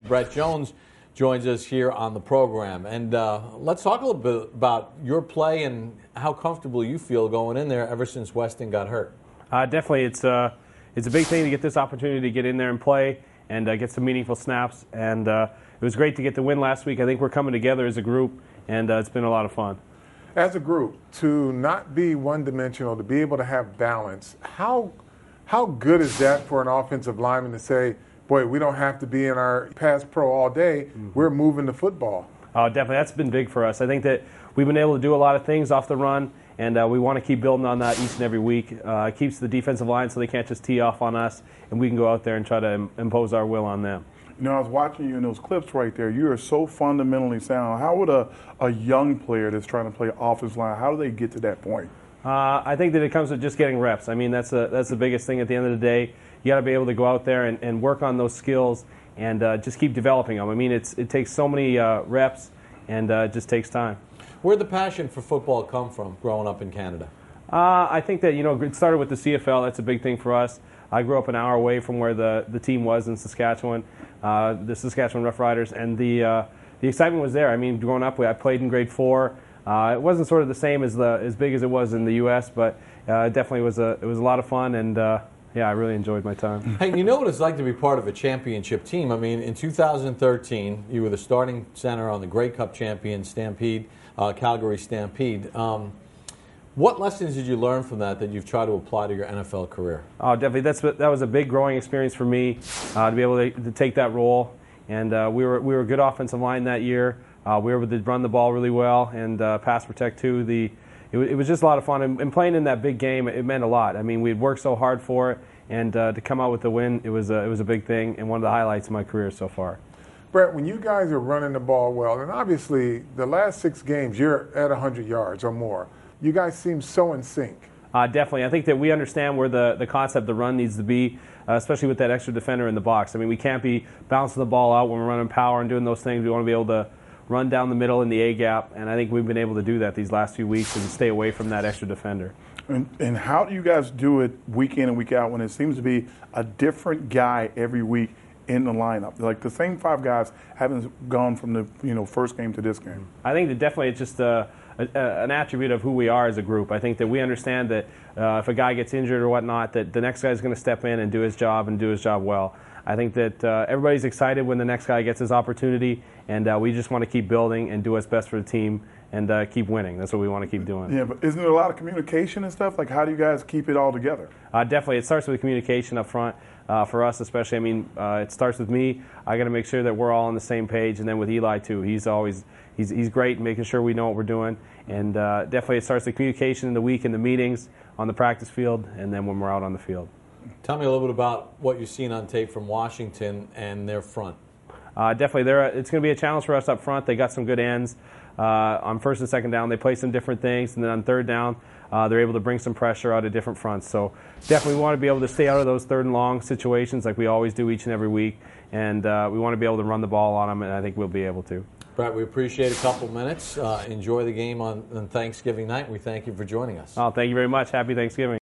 Brett Jones joins us here on the program. And let's talk a little bit about your play and how comfortable you feel going in there ever since Weston got hurt. Definitely. It's a big thing to get this opportunity to get in there and play and get some meaningful snaps. And it was great to get the win last week. I think we're coming together as a group, and it's been a lot of fun. As a group, to not be one-dimensional, to be able to have balance, how good is that for an offensive lineman to say, boy, we don't have to be in our pass pro all day. We're moving the football. Definitely. That's been big for us. I think that we've been able to do a lot of things off the run, and we want to keep building on that each and every week. It keeps the defensive line so they can't just tee off on us, and we can go out there and try to impose our will on them. You know, I was watching you in those clips right there. You are so fundamentally sound. How would a young player that's trying to play offensive line, how do they get to that point? I think that it comes with just getting reps. I mean, that's the biggest thing at the end of the day. You got to be able to go out there and work on those skills and just keep developing them. I mean, it takes so many reps, and it just takes time. Where'd the passion for football come from growing up in Canada? I think that, it started with the CFL. That's a big thing for us. I grew up an hour away from where the team was in Saskatchewan, the Saskatchewan Roughriders, and the excitement was there. I mean, growing up, I played in grade 4. It wasn't sort of the same as big as it was in the U.S., but it definitely was a lot of fun, and yeah, I really enjoyed my time. Hey, you know what it's like to be part of a championship team? I mean, in 2013, you were the starting center on the Grey Cup champion Stampede, Calgary Stampede. What lessons did you learn from that you've tried to apply to your NFL career? Oh, definitely. That was a big growing experience for me to be able to take that role. And we were a good offensive line that year. We were able to run the ball really well and pass protect too. It was just a lot of fun. And playing in that big game, it meant a lot. I mean, we'd worked so hard for it, and to come out with the win, it was a big thing and one of the highlights of my career so far. Brett, when you guys are running the ball well, and obviously the last 6 games, you're at 100 yards or more. You guys seem so in sync. Definitely. I think that we understand where the concept of the run needs to be, especially with that extra defender in the box. I mean, we can't be bouncing the ball out when we're running power and doing those things. We want to be able to run down the middle in the A-gap, and I think we've been able to do that these last few weeks and stay away from that extra defender. And how do you guys do it week in and week out when it seems to be a different guy every week in the lineup? Like the same 5 guys haven't gone from the first game to this game. I think that definitely it's just an attribute of who we are as a group. I think that we understand that if a guy gets injured or whatnot, that the next guy is going to step in and do his job well. I think that everybody's excited when the next guy gets his opportunity, and we just want to keep building and do what's best for the team and keep winning. That's what we want to keep doing. Yeah, but isn't there a lot of communication and stuff? Like, how do you guys keep it all together? Definitely. It starts with communication up front for us especially. I mean, it starts with me. I got to make sure that we're all on the same page, and then with Eli, too. He's great making sure we know what we're doing. And definitely it starts the communication in the week, in the meetings, on the practice field, and then when we're out on the field. Tell me a little bit about what you've seen on tape from Washington and their front. Definitely, it's going to be a challenge for us up front. They got some good ends. On first and second down, they play some different things. And then on third down, they're able to bring some pressure out of different fronts. So definitely we want to be able to stay out of those third and long situations like we always do each and every week. And we want to be able to run the ball on them, and I think we'll be able to. Brett, we appreciate a couple minutes. Enjoy the game on Thanksgiving night. We thank you for joining us. Oh, thank you very much. Happy Thanksgiving.